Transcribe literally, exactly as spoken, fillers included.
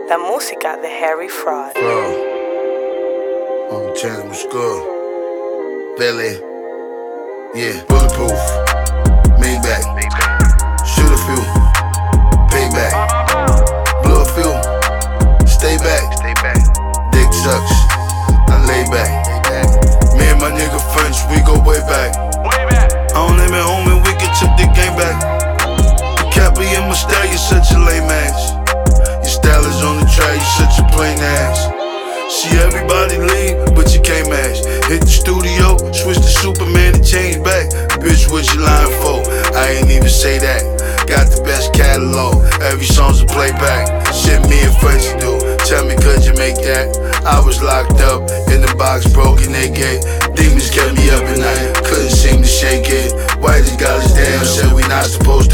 La música de Harry Fraud. Fraud. On channel was good. Belly. Yeah. Bulletproof. Maybach. Shoot a few. Payback. Blow a few. Stay back. Dick sucks. I lay back. Me and my nigga French, we go way back. I don't name it home and we can tip the game back. The Cappy in my style, you're such a lame ass. Your style is on the track, you're such a plain ass. See everybody leave, but you can't match. Hit the studio, switch to Superman and change back. Bitch, what you lying for? I ain't even say that. Got the best catalog, every song's a playback. Shit me and French do, tell me could you make that? I was locked up, in the box, broken naked. Demons kept me up at night, couldn't seem to shake it. White as God is damn, said we not supposed to